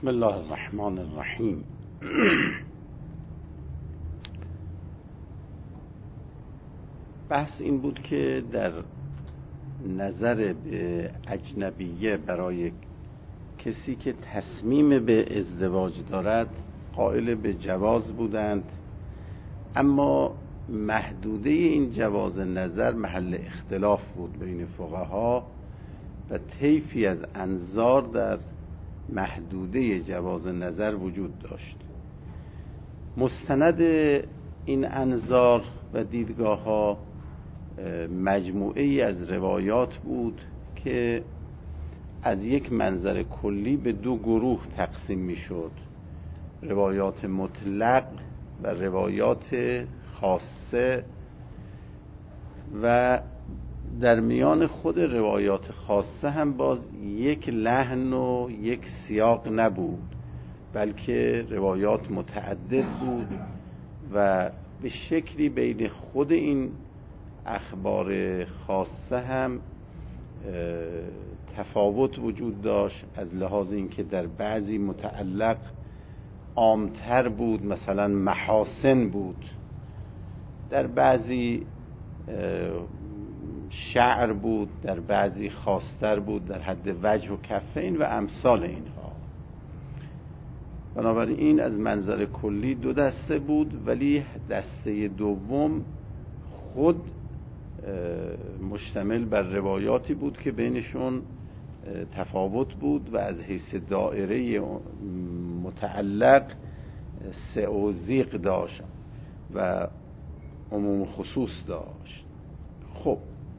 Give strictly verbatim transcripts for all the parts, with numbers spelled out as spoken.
بسم الله الرحمن الرحیم. بحث این بود که در نظر به اجنبیه برای کسی که تصمیم به ازدواج دارد قائل به جواز بودند، اما محدوده این جواز نظر محل اختلاف بود بین فقها و طیفی از انظار در محدوده جواز نظر وجود داشت. مستند این انظار و دیدگاه ها مجموعه ای از روایات بود که از یک منظر کلی به دو گروه تقسیم می شد: روایات مطلق و روایات خاصه، و در میان خود روایات خاصه هم باز یک لحن و یک سیاق نبود، بلکه روایات متعدد بود و به شکلی بین خود این اخبار خاصه هم تفاوت وجود داشت، از لحاظ اینکه در بعضی متعلق عامتر بود، مثلا محاسن بود، در بعضی شعر بود، در بعضی خاصتر بود، در حد وجه و کفین و امثال اینها. بنابراین از منظر کلی دو دسته بود، ولی دسته دوم خود مشتمل بر روایاتی بود که بینشون تفاوت بود و از حیث دائره متعلق سعوزیق داشت و عموم خصوص داشت. خب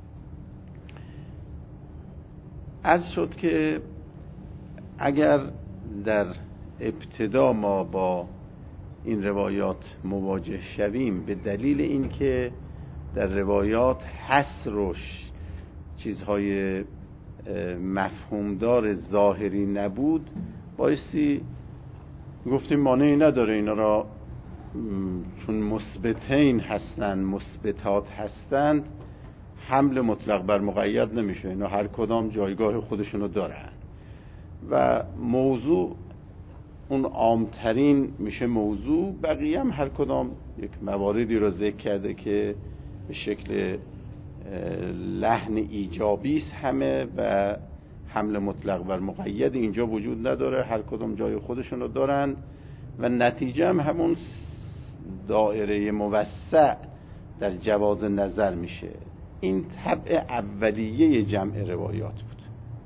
عرض شد که اگر در ابتدا ما با این روایات مواجه شویم به دلیل اینکه در روایات حصر و چیزهای مفهومدار ظاهری نبود، بایستی گفتیم مانعی نداره اینا را چون مثبتین هستند، مثبتات هستند، حمل مطلق بر مقید نمیشه، اینا هر کدام جایگاه خودشونو دارن و موضوع اون عامترین میشه موضوع، بقیه هم هر کدام یک مواردی رو ذکر کرده که به شکل لحن ایجابی است همه و حمل مطلق بر مقید اینجا وجود نداره، هر کدام جای خودشونو دارن و نتیجه هم همون دائره موسع در جواز نظر میشه. این طبع اولیه جمع روایات بود.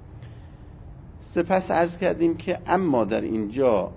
سپس عرض کردیم که اما در اینجا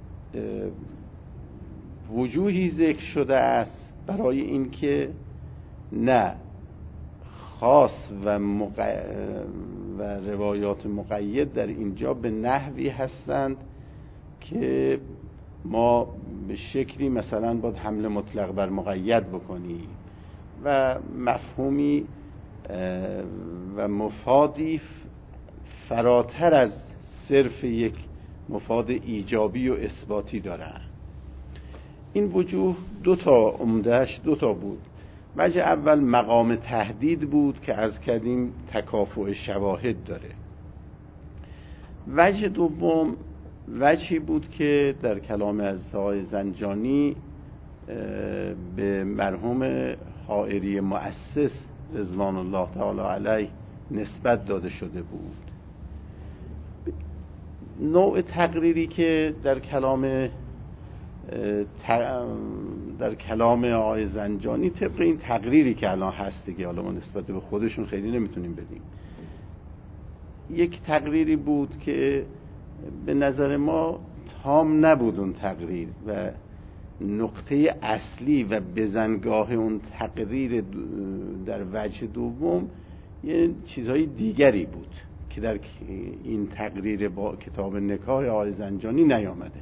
وجوهی ذکر شده است برای اینکه نه خاص و, مق... و روایات مقید در اینجا به نحوی هستند که ما به شکلی مثلا باید حمل مطلق بر مقید بکنیم و مفهومی و مفادی فراتر از صرف یک مفاد ایجابی و اثباتی دارن. این وجوه دو تا عمدهش دو تا بود. وجه اول مقام تهدید بود که عرض کردیم تکافؤ شواهد داره. وجه دوم وجهی بود که در کلام حضرت آقای زنجانی به مرحوم حائری مؤسس رضوان الله تعالی علیه نسبت داده شده بود. نوع تقریری که در کلام در کلام آقای زنجانی طبق این تقریری که الان هست دیگه، حالا ما نسبت به خودشون خیلی نمیتونیم بدیم، یک تقریری بود که به نظر ما تام نبود اون تقریر و نقطه اصلی و بزنگاه اون تقریر در وجه دوم یه چیزهای دیگری بود که در این تقریر با کتاب نکاح آقای زنجانی نیامده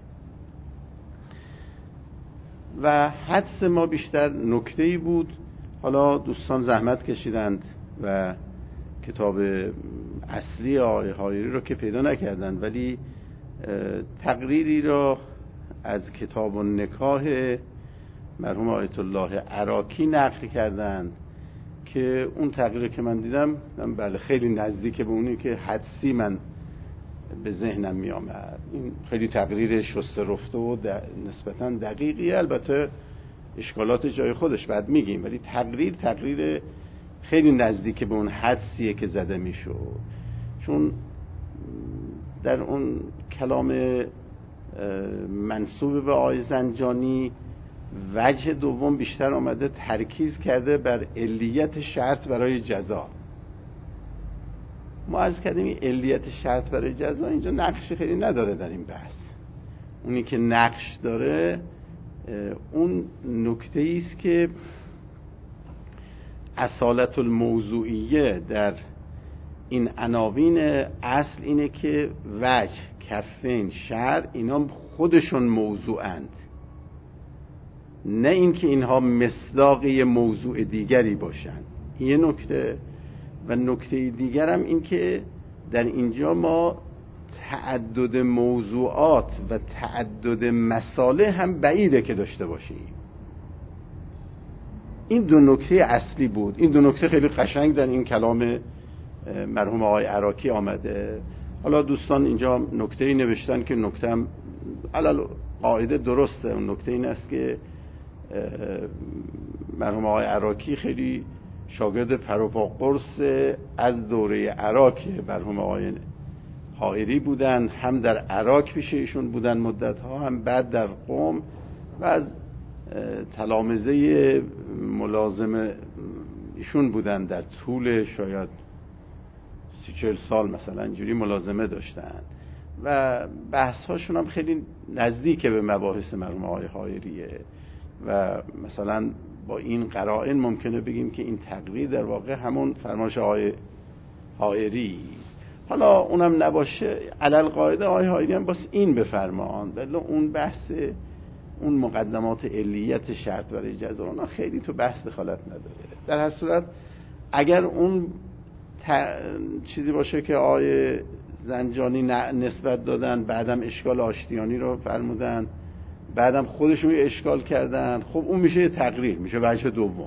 و حدس ما بیشتر نکته‌ای بود. حالا دوستان زحمت کشیدند و کتاب اصلی آقای حائری رو که پیدا نکردند، ولی تقریری را از کتاب النکاح مرحوم آیت الله عراقی نقل کردند که اون تقریر که من دیدم بله خیلی نزدیک به اونی که حدسی من به ذهنم می آمد. این خیلی تقریر شسته رفته و نسبتاً دقیقی، البته اشکالات جای خودش بعد میگیم، ولی تقریر تقریر خیلی نزدیک به اون حدسیه که زده میشد. چون در اون کلام منسوب به آقای زنجانی وجه دوم بیشتر آمده ترکیز کرده بر علیت شرط برای جزا. ما عرض کردیم این علیت شرط برای جزا اینجا نقشی خیلی نداره در این بحث. اونی که نقش داره اون نکته است که اصالت الموضوعیه در این عناوین اصل اینه که وجه، کفین، شرع اینا خودشون موضوعند، نه اینکه اینها مصداقی موضوع دیگری باشند. یه نکته. و نکته دیگرم این که در اینجا ما تعدد موضوعات و تعدد مساله هم بعیده که داشته باشیم. این دو نکته اصلی بود. این دو نکته خیلی قشنگ در این کلام مرحوم آقای عراقی آمده. حالا دوستان اینجا نکته‌ای نوشتن که نکته هم علل قاعده درسته. اون نکته این است که مرحوم آقای عراقی خیلی شاگرد پروپا قرص از دوره عراق مرحوم آقای حائری بودن، هم در عراق پیش ایشون بودن مدت ها، هم بعد در قم، و از تلامذه ملازم ایشون بودن در طول شاید سی چهل سال مثلا اینجوری ملازمه داشتن و بحث هاشون هم خیلی نزدیک به مباحث مرحوم آقای حائریه و مثلا با این قرائن ممکنه بگیم که این تقریر در واقع همون فرمایش آقای حائری. حالا اونم نباشه، علل قاعده آقای حائری هم باز این بفرمان، ولی اون بحث اون مقدمات علیت شرط برای جزا اونا خیلی تو بحث دخالت نداره. در هر صورت اگر اون ت... چیزی باشه که آقای زنجانی نسبت دادن، بعدم اشکال آشتیانی رو فرمودن، بعدم خودشون اشکال کردن، خب اون میشه یه تقریر، میشه وجه دوم.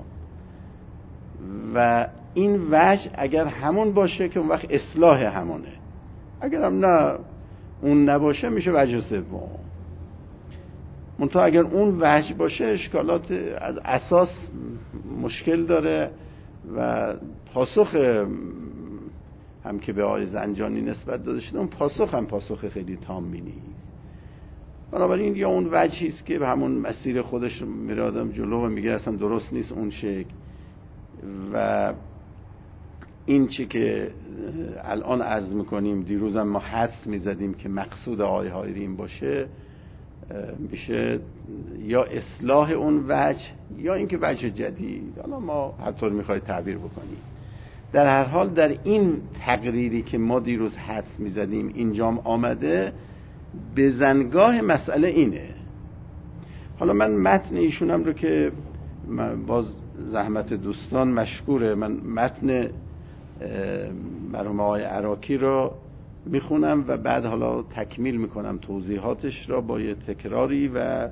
و این وجه اگر همون باشه که اون وقت اصلاح همونه، اگر هم نه اون نباشه میشه وجه سوم. منتها اگر اون وجه باشه اشکالات از اساس مشکل داره و پاسخ هم که به آقای زنجانی نسبت داده شده اون پاسخ هم پاسخ خیلی تامی نیست. بنابراین یا اون وجهی است که به همون مسیر خودش میره آدم جلو و میگه اصلا درست نیست اون شکل، و این چی که الان عرض میکنیم دیروز هم ما حدس میزدیم که مقصود آقای حائری این باشه، میشه یا اصلاح اون وجه یا اینکه وجه جدید، حالا ما هر طور میخواید تعبیر بکنیم. در هر حال در این تقریری که ما دیروز حدس میزدیم اینجام آمده، بزنگاه مسئله اینه. حالا من متن ایشونم رو که باز زحمت دوستان مشکوره، من متن مرحوم آقای عراقی رو میخونم و بعد حالا تکمیل میکنم توضیحاتش را با یه تکراری و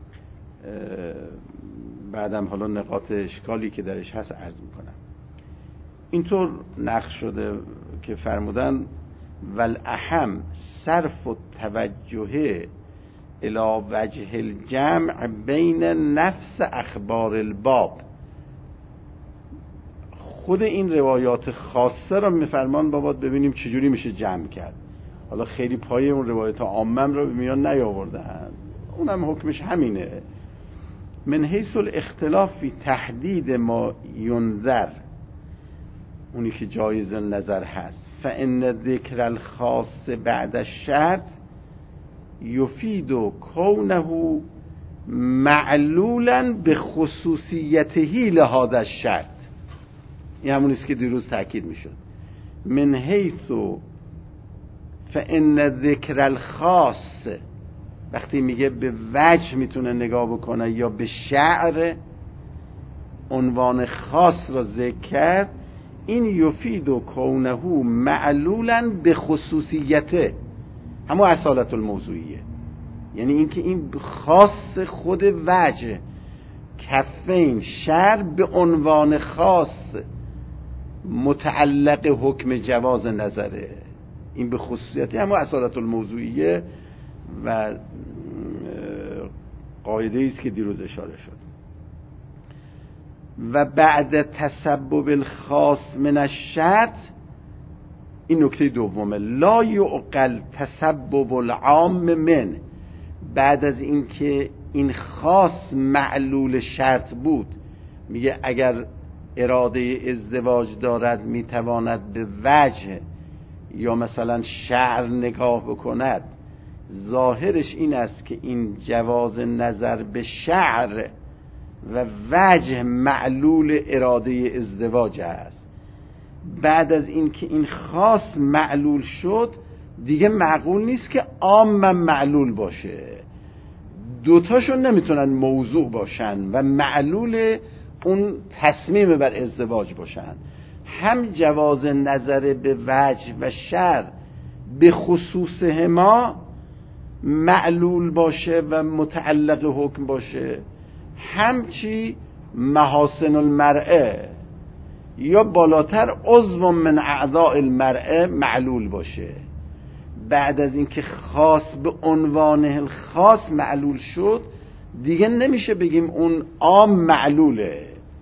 بعدم حالا نقاط اشکالی که درش هست عرض میکنم. اینطور نقش شده که فرمودن والاهم صرف التوجه الی وجه الجمع بین نفس اخبار الباب. خود این روایات خاصه را میفرمان بابا ببینیم چجوری میشه جمع کرد. حالا خیلی پای اون روایات عامم رو میان نیاوردن، اونم حکمش همینه. من حیث الاختلاف فی تحدید ما ینظر، اونی که جایز نظر هست، فان ذکر الخاص بعد الشرط یفید کونه معلولا به خصوصیته لهذا الشرط. این همون است که دیروز تاکید میشد. من حیث فان ذکر الخاص، وقتی میگه به وجه میتونه نگاه بکنه یا به شعر عنوان خاص را ذکر کرد، این یفید و کونه معلولا به خصوصیته، همون اصالت الموضوعیه. یعنی اینکه این خاص خود وجه، کفین، شعر به عنوان خاص متعلق حکم جواز نظره. این به خصوصیتی همون اصالت الموضوعیه و قاعده است که دیروز اشاره شد. و بعد تسبب الخاص من الشرط، این نکته دومه، لا یعقل تسبب العام من، بعد از اینکه این خاص معلول شرط بود، میگه اگر اراده ازدواج دارد میتواند به وجه یا مثلا شعر نگاه بکند، ظاهرش این است که این جواز نظر به شعر و وجه معلول اراده ازدواج است. بعد از اینکه این خاص معلول شد دیگه معقول نیست که عام معلول باشه، دوتاشون نمیتونن موضوع باشن و معلول اون تصمیم بر ازدواج باشن. هم جواز نظر به وجه و شر به خصوص ما معلول باشه و متعلق حکم باشه، همچی محاسن المرأه یا بالاتر عضو من اعضاء المرأه معلول باشه. بعد از اینکه خاص به عنوان خاص معلول شد دیگه نمیشه بگیم اون عام معلوله.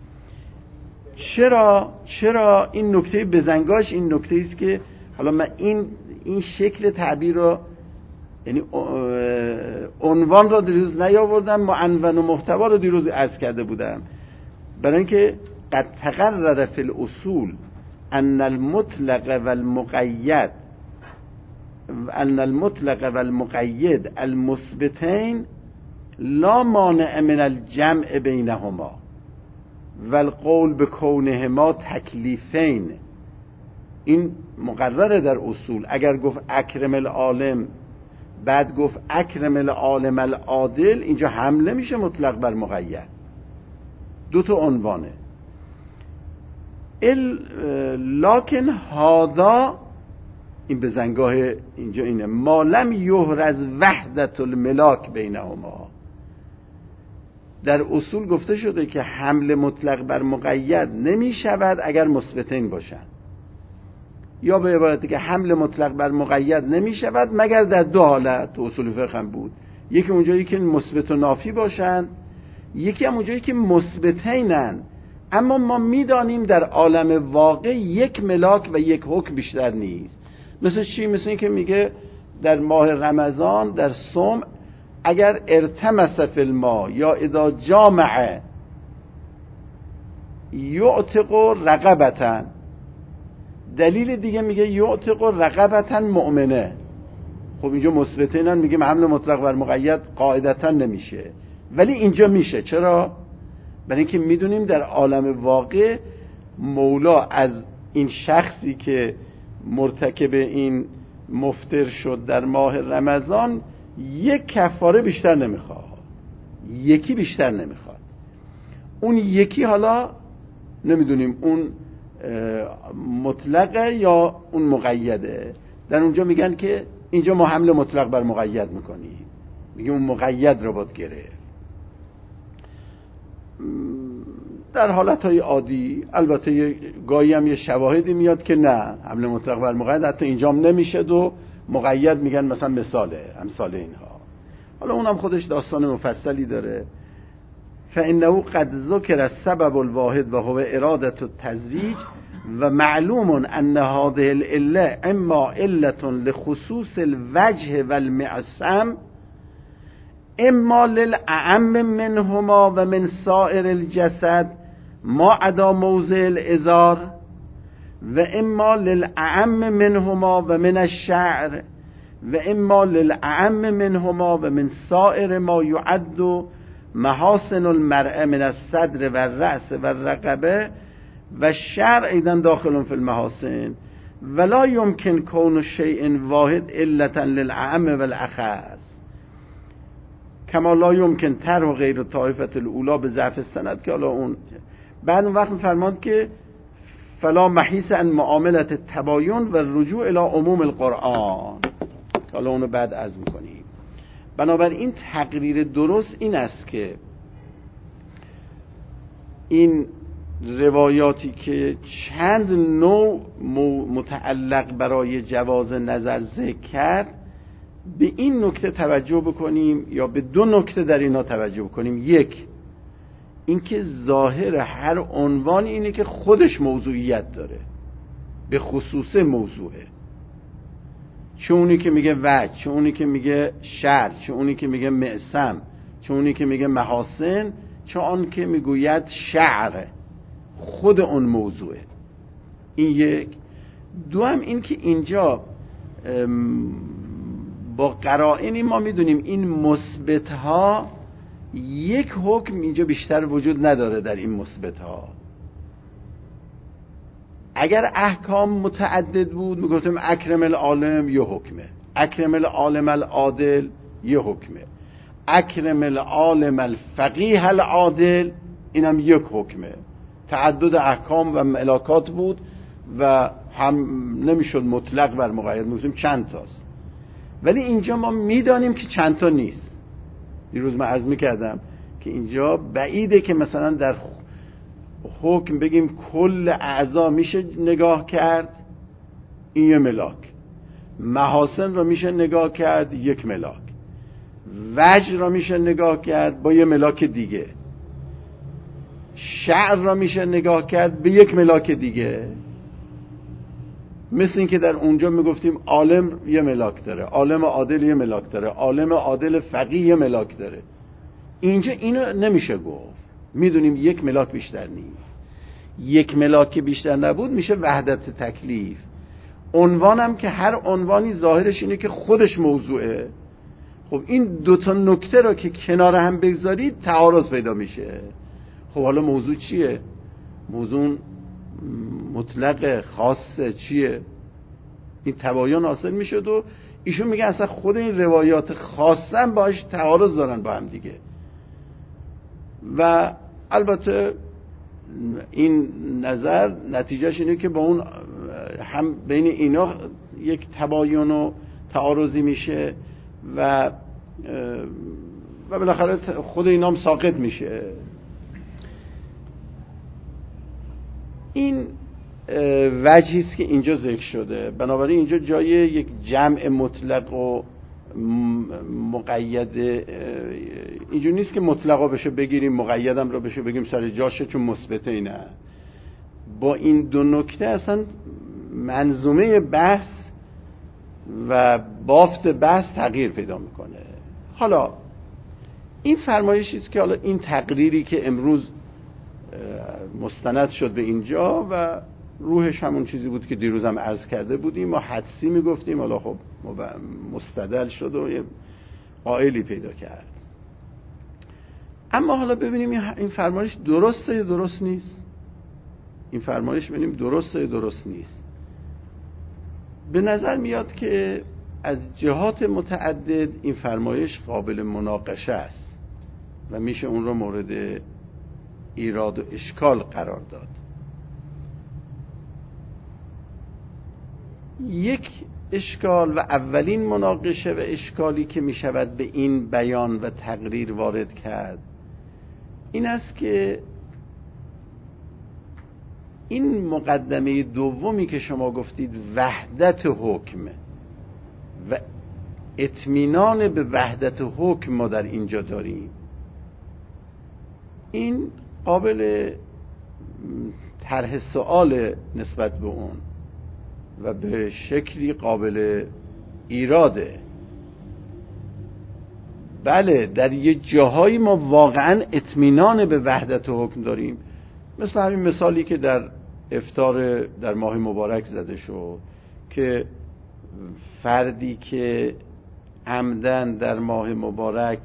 چرا؟ چرا این نکته بزنگاش این نکته است که حالا من این این شکل تعبیر رو، یعنی عنوان رو دیروز نیاوردم، معنون و محتوا رو دیروز عرض کرده بودم، برای اینکه قد تقرر فی الاصول ان المطلق و المقید ان المطلق و المقید المثبتین لا مانع من الجمع بینهما و القول بکونهما تکلیفین. این مقرره در اصول. اگر گفت اکرم العالم بعد گفت اکرم العالم العادل، اینجا حمله میشه مطلق بر مقید، دو تا عنوانه. ال لکن هذا، این بزنگاه اینجا اینه، ما لم یحرز وحدت الملاک بینهما. در اصول گفته شده که حمل مطلق بر مقید نمی شود اگر مثبتین باشن، یا به عبارتی که حمل مطلق بر مقید نمی شود مگر در دو حالت. تو اصول فقه هم بود، یکی اونجایی که مثبت و نافی باشن، یکی هم اونجایی که مثبتینن اما ما میدانیم در عالم واقع یک ملاک و یک حکم بیشتر نیست. مثل چی؟ مثل این که میگه در ماه رمضان در صوم اگر ارتمس فی الماء یا اذا جامع یعتق رقبتا، دلیل دیگه میگه یعتق رقبتا مؤمنه. خب اینجا مثبتینن، میگیم حمل مطلق بر مقید قاعدتا نمیشه، ولی اینجا میشه. چرا؟ برای اینکه میدونیم در عالم واقع مولا از این شخصی که مرتکب این مفطر شد در ماه رمضان یک کفاره بیشتر نمیخواد، یکی بیشتر نمیخواد. اون یکی حالا نمیدونیم اون مطلقه یا اون مقیده. در اونجا میگن که اینجا ما حمل مطلق بر مقید میکنیم، میگیم اون مقید رو باید گرفت. در حالتهای عادی البته گاهی هم یه شواهدی میاد که نه، حمل مطلق بر مقید حتی اینجام نمیشه و مقید میگن مثلا مثاله امثال اینها. حالا اونم خودش داستان مفصلی داره. فانه قد ذکر السبب الواحد و هو اراده التزویج و معلوم ان هذه العله اما عله لخصوص الوجه والمعصم اما للأعم منهما و من سائر الجسد ما عدا موضع الازار و اما للأعم منهما و من الشعر و اما للأعم منهما و من سائر ما يعد محاسن المرء من الصدر و الرأس و الرقبه و الشعر ایضا داخل فی المحاسن ولا يمكن كون شيء واحد علة للأعم والأخص کما لا یمکن طرح غیر طائفه الاولی به ضعف السند، که حالا اون بعد اون وقت می‌فرماد که فلا محیص عن معاملت التباین و رجوع الی عموم القرآن، که حالا اونو بعد عرض می‌کنیم. بنابراین تقریر درست این است که این روایاتی که چند نوع متعلق برای جواز نظر ذکر کرد به این نکته توجه بکنیم یا به دو نکته در اینا توجه بکنیم. یک، اینکه ظاهر هر عنوان اینه که خودش موضوعیت داره، به خصوص موضوعه، چه اونی که میگه وجه، چه اونی که میگه شرع، چه اونی که میگه معصم، چه اونی که میگه محاسن، چه آن که میگوید شعر، خود اون موضوعه. این یک. دو هم این که اینجا با قرائنی ما میدونیم این مثبت ها یک حکم اینجا بیشتر وجود نداره. در این مثبت ها اگر احکام متعدد بود میگفتیم اکرم العالم یه حکمه، اکرم العالم العادل یه حکمه، اکرم العالم الفقیه العادل اینم یک حکمه. تعدد احکام و ملاکات بود و هم نمیشد مطلق بر مقید، میگفتیم چند تاست. ولی اینجا ما میدانیم که چند تا نیست. دیروز من عرض میکردم که اینجا بعیده که مثلا در حکم بگیم کل اعضا میشه نگاه کرد، این یه ملاک. محاسن رو میشه نگاه کرد، یک ملاک. وجه رو میشه نگاه کرد با یه ملاک دیگه. شعر رو میشه نگاه کرد به یک ملاک دیگه. مثل این که در اونجا میگفتیم عالم یه ملاک داره، عالم عادل یه ملاک داره، عالم عادل فقیه یه ملاک داره. اینجا اینو نمیشه گفت. میدونیم یک ملاک بیشتر نیست. یک ملاک بیشتر نبود میشه وحدت تکلیف. عنوانم که هر عنوانی ظاهرش اینه که خودش موضوعه. خب این دوتا نکته رو که کنار هم بگذارید تعارض پیدا میشه. خب حالا موضوع چیه؟ موضوع مطلق خاص چیه؟ این تباین حاصل میشد و ایشون میگه اصلا خود این روایات خاصا باش تعارض دارن با هم دیگه. و البته این نظر نتیجهش اینه که با اون هم بین اینا یک تباین و تعارضی میشه و و بالاخره خود اینا هم ساقط میشه. این وجهی است که اینجا ذکر شده. بنابراین اینجا جای یک جمع مطلق و مقید اینجور نیست که مطلقا بشه بگیریم مقیدم رو بشه بگیم سر جاشه چون مثبته. اینه با این دو نکته اصلا منظومه بحث و بافت بحث تغییر پیدا میکنه. حالا این فرمایشی است که حالا این تقریری که امروز مستند شد به اینجا و روحش همون چیزی بود که دیروز هم عرض کرده بودیم و حدسی میگفتیم، حالا خب مستدل شد و یه قائلی پیدا کرد. اما حالا ببینیم این فرمایش درسته یا درست نیست. این فرمایش ببینیم درسته یا درست نیست. به نظر میاد که از جهات متعدد این فرمایش قابل مناقشه است و میشه اون رو مورد ایراد و اشکال قرار داد. یک اشکال و اولین مناقشه و اشکالی که می شود به این بیان و تقریر وارد کرد این است که این مقدمه دومی که شما گفتید وحدت حکم و اطمینان به وحدت حکم ما در اینجا داریم، این قابل طرح سؤال نسبت به اون و به شکلی قابل ایراده. بله در یه جاهایی ما واقعا اطمینان به وحدت حکم داریم، مثل همین مثالی که در افطار در ماه مبارک زده شد که فردی که عمدن در ماه مبارک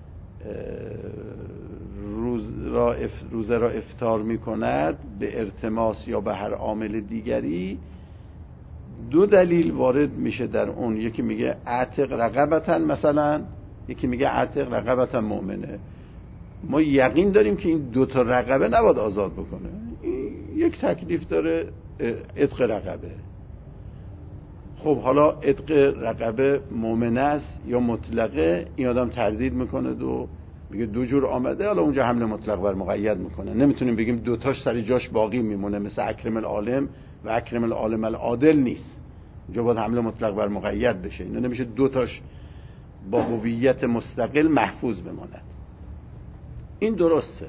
روز را روزه را افطار می کند به ارتماس یا به هر عامل دیگری، دو دلیل وارد میشه در اون. یکی میگه اعتق رقبتن مثلا، یکی میگه اعتق رقبتن مؤمنه. ما یقین داریم که این دو تا رقبه نباید آزاد بکنه. یک تکلیف داره عتق رقبه. خب حالا عتق رقبه مؤمنه است یا مطلقه، این آدم تردید میکنه و میگه دو جور آمده، حالا اونجا حمل مطلق بر مقید میکنه. نمیتونیم بگیم دوتاش سر جاش باقی میمونه، مثل اکرم العالم و اکرم العالم العادل نیست. اونجا باید حمل مطلق بر مقید بشه. اینا نمیشه دوتاش با هویت مستقل محفوظ بماند. این درسته.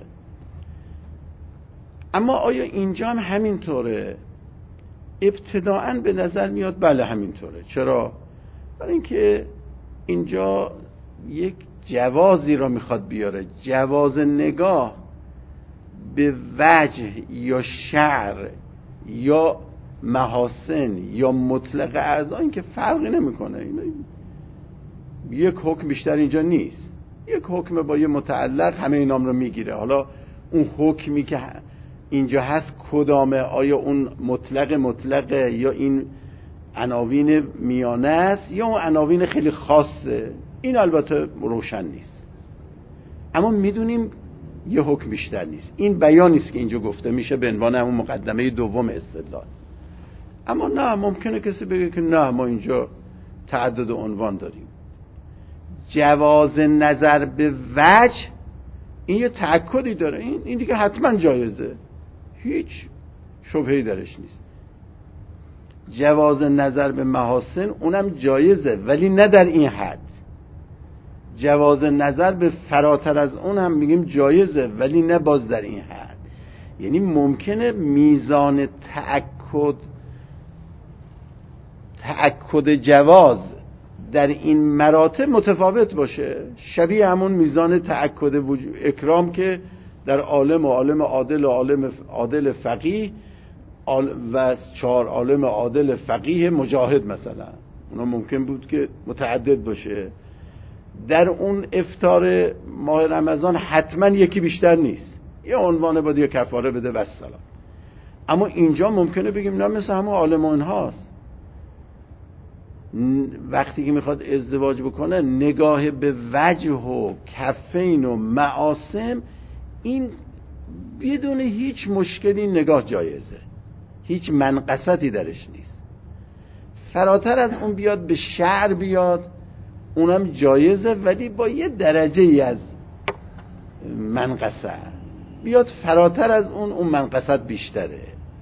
اما آیا اینجا هم همینطوره؟ ابتداعاً به نظر میاد بله همینطوره. چرا؟ برای اینکه اینجا یک جوازی را میخواد بیاره، جواز نگاه به وجه یا شعر یا محاسن یا مطلق اعضا، این که فرقی نمیکنه. اینا یک حکم بیشتر اینجا نیست. یک حکم با یه متعلق همه اینام رو میگیره. حالا اون حکمی که اینجا هست کدامه؟ آیا اون مطلق مطلقه یا این عناوین میانه است یا اون عناوین خیلی خاصه؟ این البته روشن نیست، اما میدونیم یه حکم بیشتر نیست. این بیانی است که اینجا گفته میشه به عنوان همون مقدمه دوم استدلال. اما نه، ممکنه کسی بگه که نه ما اینجا تعدد عنوان داریم. جواز نظر به وجه این یه تأکدی داره، این این دیگه حتما جایزه، هیچ شبهه‌ای درش نیست. جواز نظر به محاسن اونم جایزه ولی نه در این حد. جواز نظر به فراتر از اون هم میگیم جایزه ولی نه باز در این حد. یعنی ممکنه میزان تأکد تأکد جواز در این مراتب متفاوت باشه، شبیه همون میزان تأکد اکرام که در عالم و عالم عادل و عالم عادل فقیه و چهار عالم عادل فقیه مجاهد مثلا، اونا ممکن بود که متعدد باشه. در اون افطار ماه رمضان حتما یکی بیشتر نیست، یه عنوان باید یه کفاره بده و السلام. اما اینجا ممکنه بگیم نه، مثل همون عالم و اینهاست. وقتی که میخواد ازدواج بکنه نگاه به وجه و کفین و معاسم، این بدون هیچ مشکلی نگاه جایزه، هیچ منقصتی درش نیست. فراتر از اون بیاد به شعر بیاد، اونم جایزه ولی با یه درجه ای از منقصه. بیاد فراتر از اون، اون منقصت بیشتره.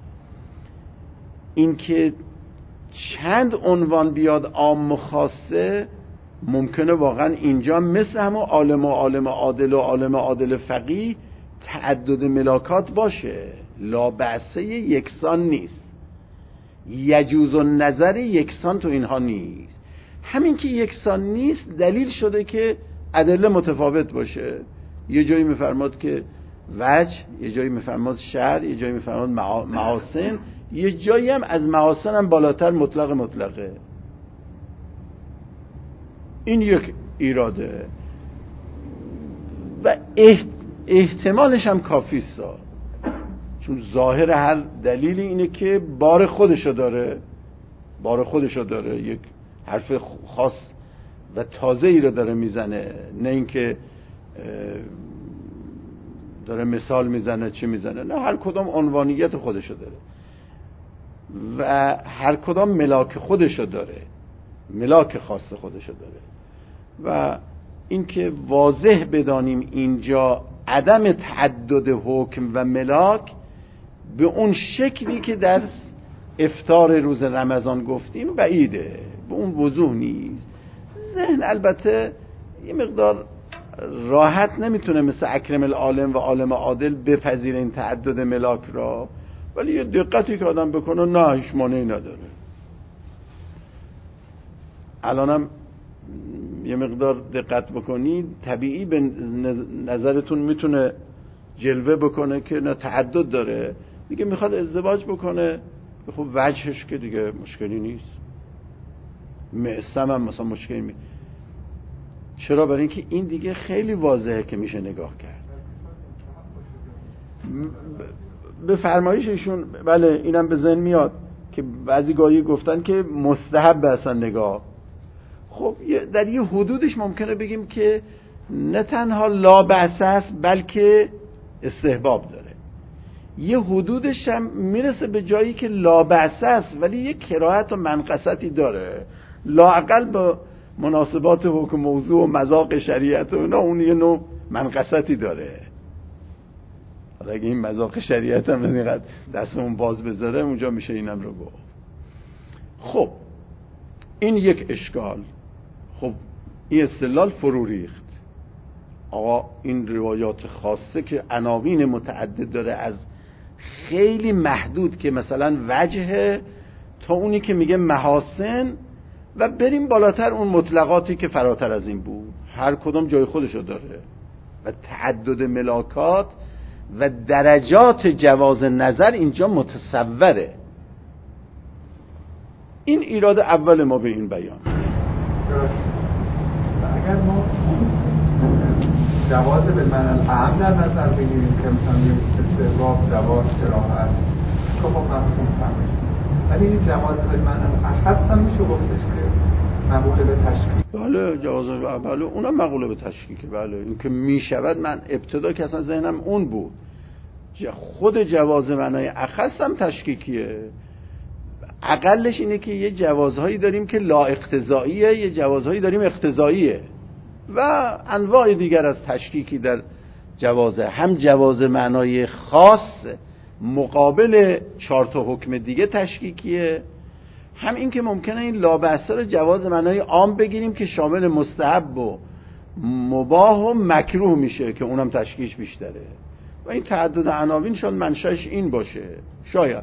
این که چند عنوان بیاد عام و خاصه، ممکنه واقعا اینجا مثل همون عالم و عالم عادل و عالم عادل فقیه تعدد ملاکات باشه، لا بأسه یکسان نیست، یجوز النظر یکسان تو اینها نیست. همین که یکسان نیست دلیل شده که ادله متفاوت باشه. یه جایی میفرماد که وجه، یه جایی میفرماد شعر، یه جایی میفرماد محاسن، یه جایی هم از محاسن هم بالاتر مطلق مطلقه. این یک ایراده و احتمالش هم کافیست، چون ظاهر هر دلیلی اینه که بار خودشو داره، بار خودشو داره، یک حرف خاص و تازه ای رو داره میزنه، نه اینکه داره مثال میزنه چی میزنه، نه، هر کدام عنوانیت خودشو داره و هر کدام ملاک خودشو داره، ملاک خاص خودشو داره. و اینکه واضح بدانیم اینجا عدم تعدد حکم و ملاک به اون شکلی که در افطار روز رمضان گفتیم بعیده، به اون وضوح نیست. ذهن البته یه مقدار راحت نمیتونه مثل اکرم العالم و عالم عادل بپذیره این تعدد ملاک را، ولی یه دقتی که آدم بکنه نه، هیچ مانعی نداره. الانم یه مقدار دقت بکنید، طبیعی به نظرتون میتونه جلوه بکنه که نه تعدد داره، دیگه میخواد ازدواج بکنه، خب وجهش که دیگه مشکلی نیست، معصم هم مثلا مشکلی می چرا؟ برای اینکه این دیگه خیلی واضحه که میشه نگاه کرد. به فرمایششون بله اینم به ذهن میاد که بعضی گاهی گفتن که مستحب اصلا نگاه. خب در یه حدودش ممکنه بگیم که نه تنها لا بأس است بلکه استحباب داره. یه حدودش هم میرسه به جایی که لا بأس است ولی یه کراهت و منقصتی داره، لااقل با مناسبات حکم موضوع و مذاق شریعت و اینا اون یه نوع منقصتی داره. حالا اگه این مذاق شریعت هم اینقدر دستمون باز بذاره اونجا میشه اینم رو گفت. خب این یک اشکال. خب این استدلال فرو ریخت. آقا این روایات خاصه که عناوین متعدد داره، از خیلی محدود که مثلا وجه تا اونی که میگه محاسن و بریم بالاتر اون مطلقاتی که فراتر از این بود، هر کدام جای خودشو داره و تعدد ملاکات و درجات جواز نظر اینجا متصوره. این ایراد اول ما به این بیان. اگر ما جواز به معنی اعم در نظر بگیریم که مثلا استحباب، جواز، کراهت که خب مفهوم فهمید، ولی این جواز به معنی اخص هم میشه گفتش که مقوله به تشکیک. بله جواز بله اونم مقوله به تشکیکه. بله این که میشود، من ابتدا که اصلا ذهنم اون بود، خود جواز معنای اخص هم تشکیکیه. اقلش اینه که یه جوازهایی داریم که لا اقتضاییه، یه جوازهایی داریم اقتضاییه و انواع دیگر از تشکیکی در جوازه. هم جواز معنای خاص مقابل چهار تا حکم دیگه تشکیکیه، هم این که ممکنه این لابسر جواز معنای عام بگیریم که شامل مستحب و مباح و مکروه میشه که اونم تشکیش بیشتره و این تعدد عناوین شاید منشأش این باشه. شاید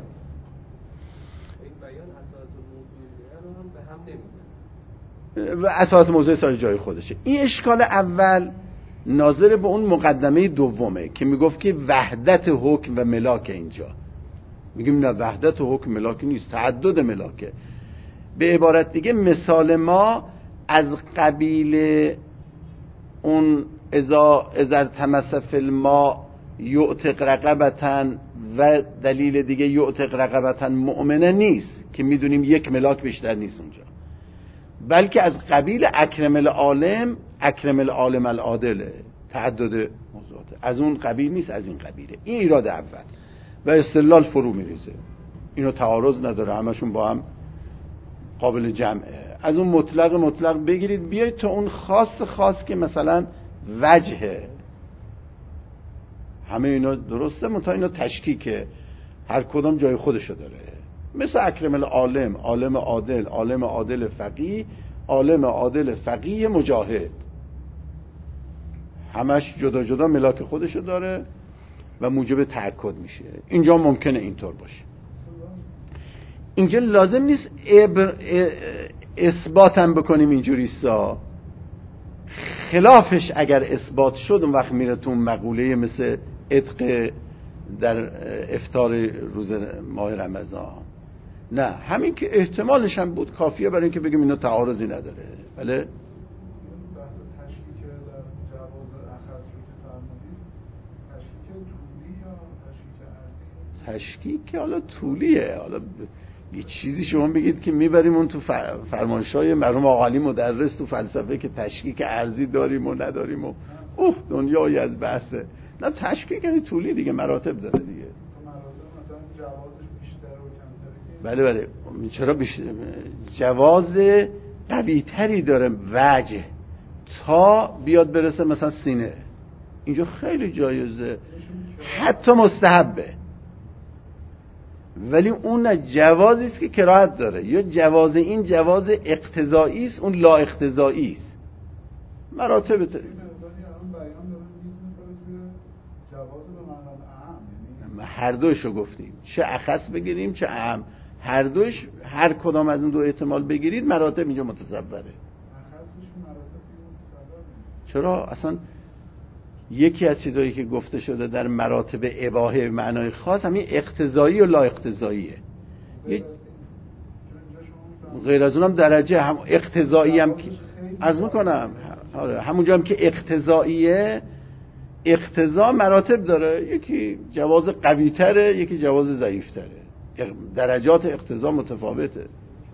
و اساس موضوع سال جای خودشه. این اشکال اول ناظر به اون مقدمه دومه که میگفت که وحدت حکم و ملاک. اینجا میگیم نه، وحدت حکم ملاک نیست، تعدد ملاکه. به عبارت دیگه مثال ما از قبیل اون اذا اذا تمس فی الماء یعتق رقبتا و دلیل دیگه یعتق رقبتا مؤمنه نیست که میدونیم یک ملاک بیشتر نیست اونجا، بلکه از قبیل اکرم العالم اکرم العالم العادله، تعدد موضوعات از اون قبیل نیست، از این قبیله. این ایراد اول و استدلال فرو میریزه. اینو تعارض نداره، همشون با هم قابل جمعه. از اون مطلق مطلق بگیرید بیایید تا اون خاص خاص که مثلا وجهه. همه اینا درسته، منتها اینا تشکیکه، هر کدام جای خودشو داره. مثل اکرم العالم، عالم عادل، عالم عادل فقیه، عالم عادل فقیه مجاهد، همش جدا جدا ملاک خودشو داره و موجب تأکد میشه. اینجا ممکنه اینطور باشه. اینجا لازم نیست ابر اثبات هم بکنیم اینجوریستا. خلافش اگر اثبات شد اون وقت میره تو مقوله مثل عتق در افطار روز ماه رمضان. نه، همین که احتمالش هم بود کافیه برای اینکه بگیم اینا تعارضی نداره. بله تشکیک که حالا طولیه، حالا یه چیزی شما بگید که میبریم اون تو فرمانشای مرحوم آقا علی مدرس تو فلسفه که تشکیک ارضی داریم و نداریم و اوه دنیایی از بحثه. نه تشکیک یعنی طولی دیگه، مراتب داره دیگه. بله بله چرا بیشتر جواز قوی تری داره وجه تا بیاد برسه مثلا سینه. اینجا خیلی جایزه، حتی مستحبه، ولی اون نه جوازی است که کراهت داره، یا جواز این جواز اقتضایی است، اون لا اقتضایی است. مراتب ت... هر دوشو گفتیم، چه اخص بگیریم چه اعم، هر دوش، هر کدام از اون دو احتمال بگیرید مراتب اینجا متصوره. چرا اصلا یکی از چیزایی که گفته شده در مراتب اباحه معنای خاص همین اقتضایی و لا اقتضاییه. غیر از اونم درجه هم اقتضایی هم که عرض میکنم همونجا هم که اقتضاییه، اقتضا مراتب داره، یکی جواز قوی تره یکی جواز ضعیف تره، درجات اقتضا متفاوته.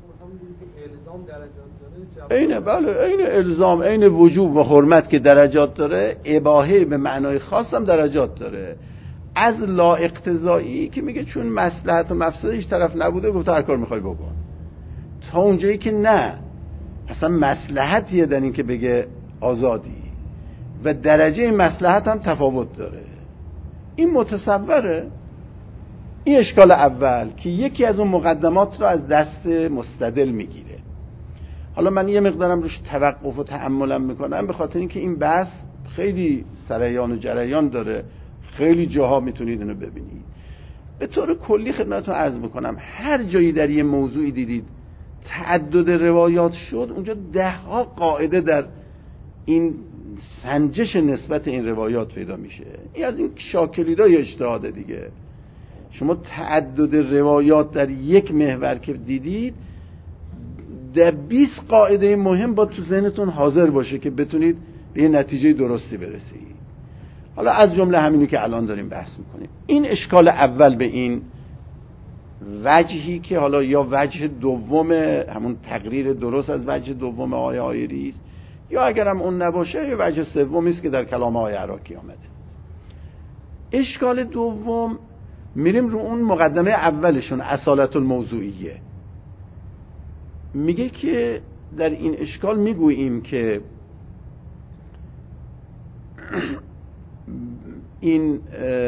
اینه بله، این الزام، این وجوب و حرمت که درجات داره، اباحه به معنای خاص هم درجات داره. از لا اقتضایی که میگه چون مصلحت و مفسده هیچ طرف نبوده گفت هر کار میخوای بکن، تا اونجایی که نه اصلا مصلحتیه در این که بگه آزادی، و درجه مصلحت هم تفاوت داره. این متصوره. این اشکال اول که یکی از اون مقدمات رو از دست مستدل میگیره. حالا من یه مقدارم روش توقف و تأملم میکنم به خاطر اینکه این بحث خیلی سریان و جریان داره، خیلی جاها میتونید اینو ببینید. به طور کلی خدمتتون عرض میکنم هر جایی در یه موضوعی دیدید تعدد روایات شد، اونجا ده ها قاعده در این سنجش نسبت این روایات پیدا میشه. این از این شاکلیدای اجتهاده دیگه. شما تعدد روایات در یک محور که دیدید، در بیست قاعده مهم با تو ذهنتون حاضر باشه که بتونید به یه نتیجه درستی برسید. حالا از جمله همینی که الان داریم بحث میکنیم. این اشکال اول به این وجهی که حالا یا وجه دوم همون تقریر درست از وجه دوم آقای آیری است، یا اگرم اون نباشه یا وجه سومی است که در کلام آقای عراقی آمده. اشکال دوم میریم رو اون مقدمه اولشون، اصالت الموضوعیه. میگه که در این اشکال میگوییم که این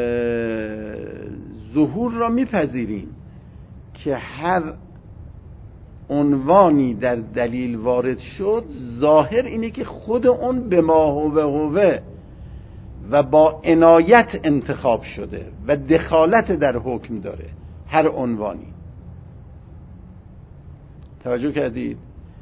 ظهور را میپذیریم که هر عنوانی در دلیل وارد شد ظاهر اینه که خود اون به ما هوه هوه و با عنایت انتخاب شده و دخالت در حکم داره. هر عنوانی توجه کردید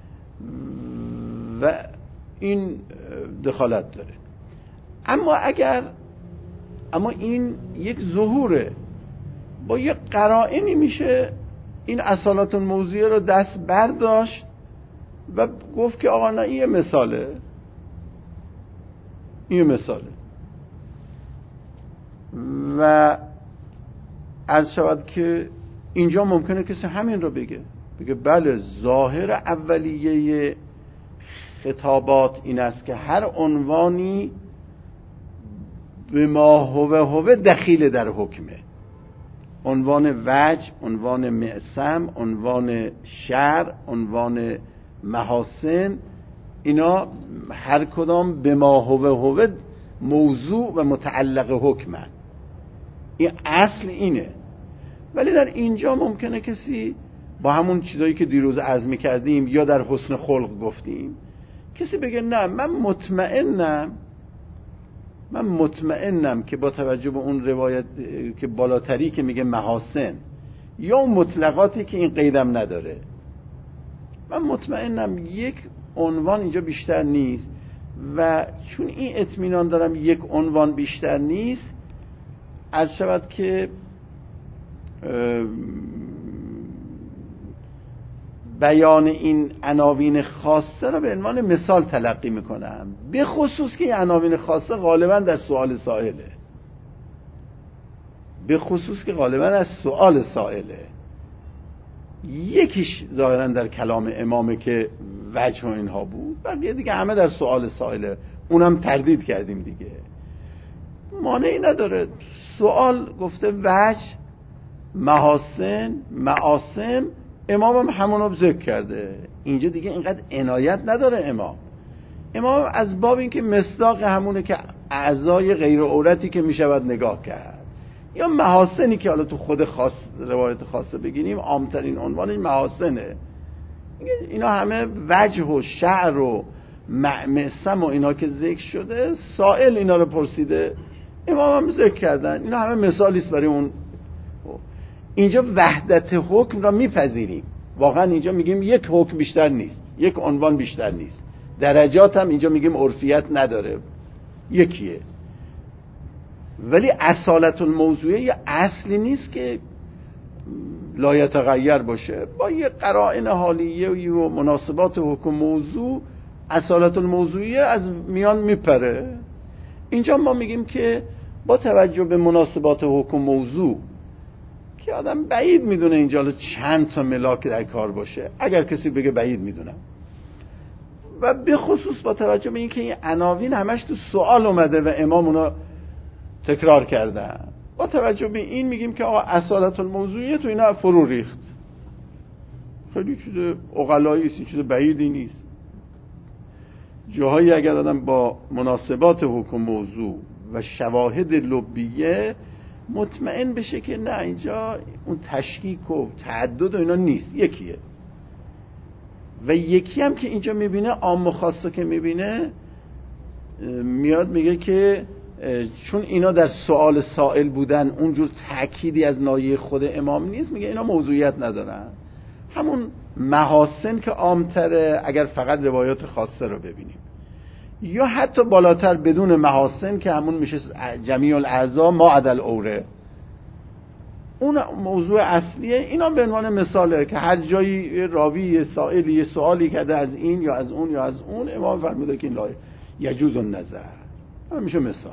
و این دخالت داره. اما اگر اما این یک ظهوره، با یک قرائنی میشه این اصالت الموضوعیه رو دست برداشت و گفت که آقا نه این یه مثاله، این یه مثاله. و عرض شود که اینجا ممکنه کسی همین رو بگه بگه بله ظاهر اولیه خطابات این است که هر عنوانی به ما هوه هوه دخیل در حکمه. عنوان وجه، عنوان معصم، عنوان شرع، عنوان محاسن، اینا هر کدام به ما هوه هوه موضوع و متعلق حکمن. این اصل اینه. ولی در اینجا ممکنه کسی با همون چیزایی که دیروز عرض می‌کردیم یا در حسن خلق گفتیم، کسی بگه نه من مطمئنم من مطمئنم که با توجه به اون روایت که بالاتری که میگه محاسن یا اون مطلقاتی که این قیدم نداره، من مطمئنم یک عنوان اینجا بیشتر نیست و چون این اطمینان دارم یک عنوان بیشتر نیست، عرض شود که بیان این عناوین خاصه رو به عنوان مثال تلقی میکنم، به خصوص که این عناوین خاصه غالبا در سؤال سائله، به خصوص که غالبا از سؤال سائله. یکیش ظاهرا در کلام امامه که وجه و اینها بود، بقیه دیگه همه در سؤال سائله، اونم تردید کردیم دیگه، مانعی نداره. سؤال گفته وجه، محاسن، معاصم، امام هم همونو ذکر کرده. اینجا دیگه اینقدر عنایت نداره امام. امام از باب این که مصداق همونه که اعضای غیر عورتی که میشود نگاه کرد، یا محاسنی که حالا تو خود خاص روایت خاصه بگیریم عامترین عنوانش محاسنه. اینا همه وجه و شعر و معصم و اینا که ذکر شده، سائل اینا رو پرسیده، امام هم ذکر کردن. اینا همه مثالیست برای اون. اینجا وحدت حکم را میپذیریم. واقعا اینجا میگیم یک حکم بیشتر نیست، یک عنوان بیشتر نیست. درجات هم اینجا میگیم عرفیت نداره، یکیه. ولی اصالت الموضوعیه یه اصلی نیست که لا یتغیر باشه. با یه قرائن حالیه و مناسبات حکم موضوع اصالت الموضوعیه از میان میپره. اینجا ما میگیم که با توجه به مناسبات حکم موضوع که آدم بعید میدونه اینجا چند تا ملاک در کار باشه، اگر کسی بگه بعید میدونم، و به خصوص با توجه به اینکه این عناوین همش تو سوال اومده و امام اونا تکرار کردن، با توجه به این میگیم که آقا اصالت الموضوعیه تو اینا فرو ریخت. خیلی چیز عقلایی است، چیز بعیدی نیست. جاهایی اگر آدم با مناسبات حکم موضوع و شواهد لبیه مطمئن بشه که نه اینجا اون تشکیک و تعدد و اینا نیست، یکیه. و یکی هم که اینجا میبینه، عام و خاصه که میبینه، میاد میگه که چون اینا در سؤال سائل بودن اونجور تأکیدی از ناحیه خود امام نیست، میگه اینا موضوعیت ندارن. همون محاسن که عامتره اگر فقط روایات خاصه رو ببینیم، یا حتی بالاتر بدون محاسن که همون میشه جمیع الاعضاء ما عدل اوره، اون موضوع اصلیه. اینا به عنوان مثاله که هر جایی راوی سائلی یه سوالی کرده از این یا از اون یا از اون، امام فرموده که این لا یجوز النظر، همین میشه مثال.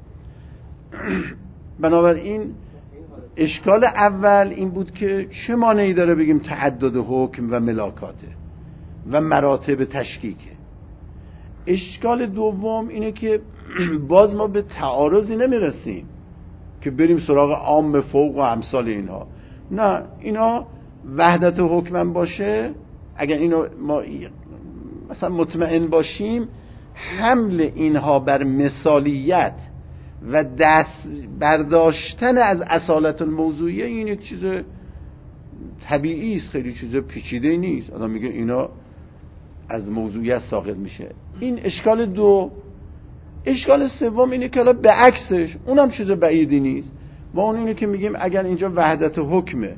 بنابراین اشکال اول این بود که چه مانعی داره بگیم تعدد حکم و ملاکاته و مراتب تشکیکه. اشکال دوم اینه که باز ما به تعارضی نمیرسیم که بریم سراغ عام فوق و امثال اینها. نه، اینا وحدت حکم باشه، اگر اینو ما مثلا مطمئن باشیم حمل اینها بر مثالیت و دست برداشتن از اصالت الموضوعیه این یک چیز طبیعی است، خیلی چیز پیچیده نیست. آدم میگه اینا از موضوعیت ساقط میشه. این اشکال دو. اشکال سوم اینه که حالا به عکسش اونم چیز بعیدی نیست، با اون اینه که میگیم اگر اینجا وحدت حکمه،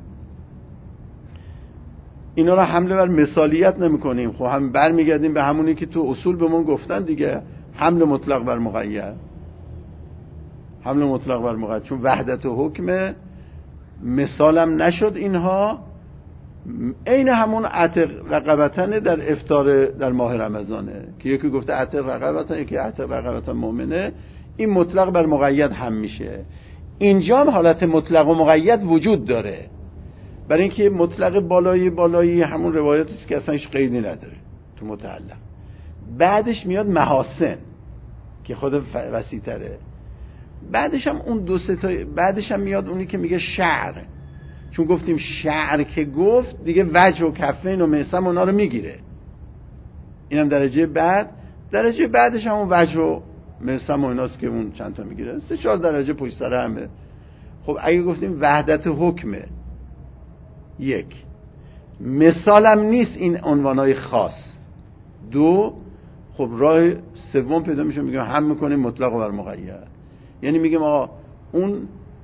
اینا رو حمله بر مثالیت نمی کنیم، خب هم برمیگردیم به همونی که تو اصول به من گفتن دیگه، حمل مطلق بر مقید. حمل مطلق بر مقید چون وحدت حکمه، مثالم نشد اینها. عین همون عتق رقبتن در افطار در ماه رمضانه که یکی گفته عتق رقبتن، یکی عتق رقبتن مؤمنه، این مطلق بر مقید هم میشه. اینجا هم حالت مطلق و مقید وجود داره، برای اینکه مطلق بالایی بالایی همون روایتی است که اصلا هیچ قیدی نداره تو متعلق. بعدش میاد محاسن که خود وسیع تره، بعدش هم اون دو سه تا، بعدش هم میاد اونی که میگه شعر، چون گفتیم شعر که گفت دیگه وجه و کفین و معصم اونا رو میگیره. اینم درجه بعد. درجه بعدش هم اون وجه و معصم و ایناست که اون چند تا میگیره، سه چهار درجه پشت سر همه. خب اگه گفتیم وحدت حکمه یک، مثالم نیست این عنوانای خاص، دو، خب راه سوم پیدا میشه، میگیم هم میکنیم مطلق و بر مقید. یعنی میگیم آقا اون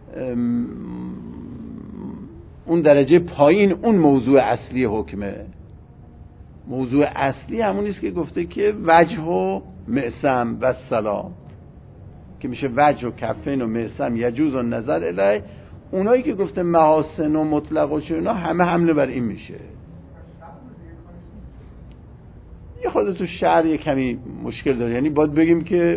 اون درجه پایین اون موضوع اصلی حکمه. موضوع اصلی همون است که گفته که وجه و معصم و سلام، که میشه وجه و کفین و معصم یجوز و نظر الیه. اونایی که گفته محاسن و مطلق و چینا همه حمله بر این میشه. یه خود تو شعر یه کمی مشکل داره، یعنی باید بگیم که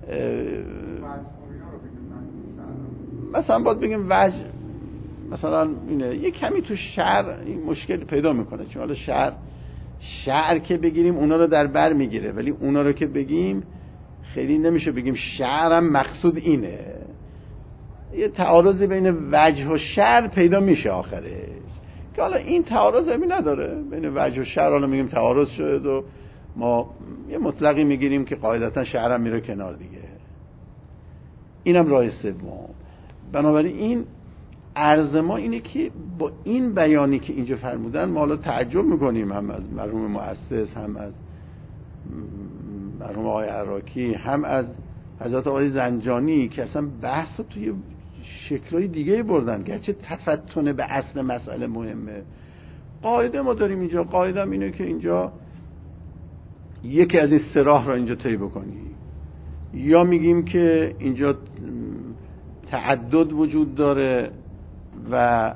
مثلا باید بگیم وجه مثلا اینه، یه کمی تو شعر این مشکل پیدا میکنه، چون حالا شعر شعر که بگیریم اونا رو در بر میگیره، ولی اونا رو که بگیم خیلی نمیشه بگیم شعرم مقصود اینه. یه تعارضی بین وجه و شعر پیدا میشه آخرش، که حالا این تعارض همی نداره بین وجه و شعر. حالا میگیم تعارض شد و ما یه مطلقی میگیریم که قاعدتا شعرم میره کنار دیگه. اینم راه سوم. بنابراین این عرض ما اینه که با این بیانی که اینجا فرمودن ما حالا تعجب میکنیم، هم از مرحوم مؤسس، هم از مرحوم آقای عراقی، هم از حضرت آقای زنجانی که اصلا بحث رو توی شکلهای دیگه بردن، گرچه تفتن به اصل مسئله مهمه. قاعده ما داریم اینجا، قاعده هم اینه که اینجا یکی از این سه راه را اینجا طی بکنی، یا میگیم که اینجا تعدد وجود داره و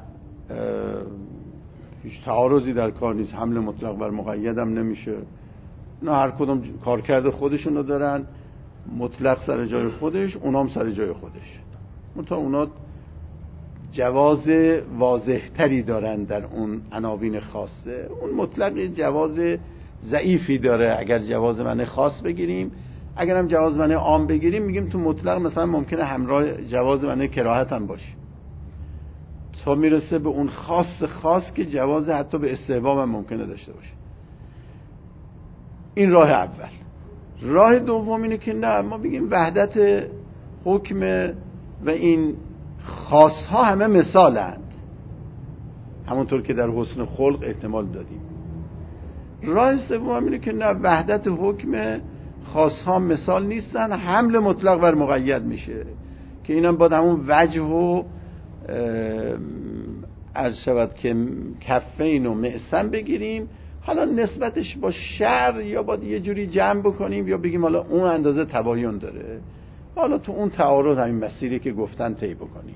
هیچ تعارضی در کار نیست، حمل مطلق بر مقید هم نمیشه، نه هر کدوم کارکرد خودشونو دارن، مطلق سر جای خودش، اونام سر جای خودش، منتها اونا جواز واضح تری دارن در اون عناوین خاصه. اون مطلق جواز ضعیفی داره اگر جواز معنی خاص بگیریم. اگر هم جواز معنی عام بگیریم میگیم تو مطلق مثلا ممکنه همراه جواز معنی کراهت هم باشه، تا میرسه به اون خاص خاص که جواز حتی به استحباب هم ممکنه داشته باشه. این راه اول. راه دوم اینه که نه، ما بگیم وحدت حکم و این خاصها همه مثالند، همونطور که در حسن خلق احتمال دادیم. راه سوم اینه که نه، وحدت حکم خاصها مثال نیستن، حمل مطلق بر مقید میشه، که اینم باید همون وجه و عرض شود که کفین و معصم بگیریم، حالا نسبتش با شر یا باید یه جوری جمع بکنیم یا بگیم حالا اون اندازه تباین داره، حالا تو اون تعارض همین مسیری که گفتن طی بکنی.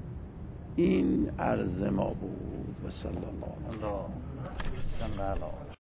این عرض ما بود و صلی الله علیه و سلم.